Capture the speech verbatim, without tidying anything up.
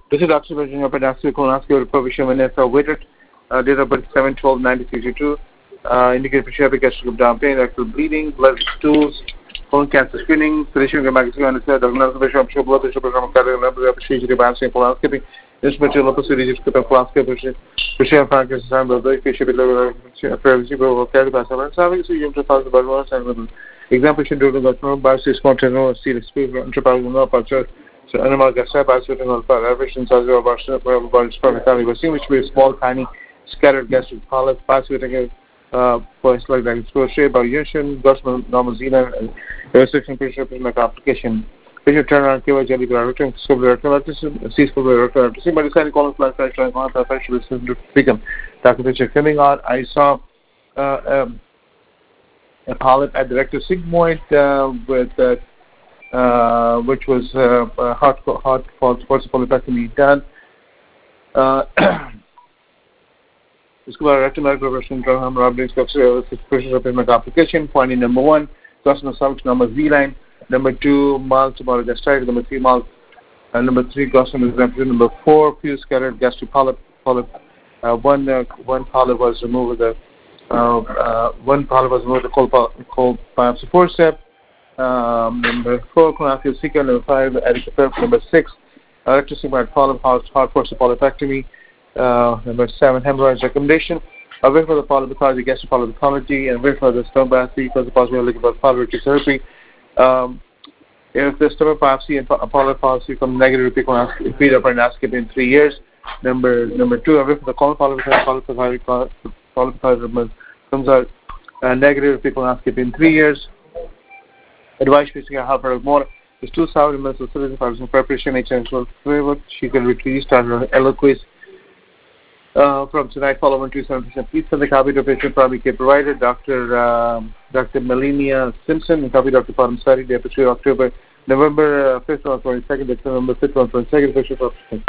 This is Doctor Virginia Pedassi, colonoscopy provision when it's awaited. Uh, date of birth seven twelve nineteen sixty-two. Uh, indicated prescriptive gastric abdomen, rectal bleeding, blood stools, colon cancer screening, sedation, magazine, and said, diagnosis of blood pressure, program, cardiac, procedure, advancing colonoscopy, instrumental locus series, colonoscopy, pressure, practice, and the patient level, privacy, cardiac, and service, you have to balance and example should do the biopsy, spontaneous, serious, intraparental culture. So animal gastri biopsy average in size of about body spermatally, which will be a small, tiny, scattered gastric polyp, biopsy uh points like that exposure by urination, Gaussian normal xenon, and restriction pressure in application. Patient turnaround K Y jelly return scopular rectum, C scopular rectum, but it's kind of colon flash flash like on the facial system to become. Doctor Picture coming out, I saw uh, um, a polyp at the rectus sigmoid uh, with uh, uh, which was uh, uh, hot hot false polypectomy done. Uh, Discover rectal progression, Robbins expression of payment application. Finding number one, Gaussian cervix number Z line. Number two, mild tomorrow gastritis. Number three, mild. Uh, number three, Gaussian is represented. Number four, few scattered gastric polyp. polyp. Uh, one uh, one polyp was removed with the uh, uh, one polyp was removed with the cold biopsy forceps. Um, number four, colonoscopy seeker. Number five, adequate. Number six, rectal sigmoid polyp, hard force polypectomy. Uh, number seven, hemorrhoids recommendation. Uh, wait for the polypathology, gastric polypathology, and wait for the stomach biopsy because the possibility of polyp therapy. Um, if the stomach biopsy and polyp biopsy come negative, repeat endoscopy in three years. Number number two, wait for the colon polypathology polypathology comes out uh, negative, repeat endoscopy in three years. Advice basically how for more. There's two thousand minutes of citizen preparation, H N framework. She can retrieve starter eloquence. Uh, from tonight, follow one two seven percent. Please send the copy to patient primary care provider, Doctor Um, Doctor Melania Simpson, and copy Doctor Padam Sari, day after October, November uh, fifth or twenty-second, November fifth or twenty-second,